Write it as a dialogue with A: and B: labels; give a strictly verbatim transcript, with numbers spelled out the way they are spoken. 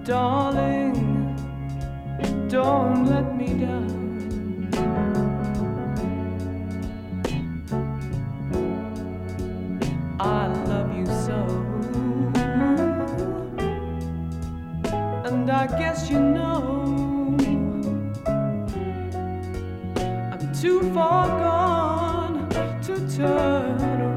A: Darling, don't let me down. I love you so, and I guess you know I'm too far gone to turn around.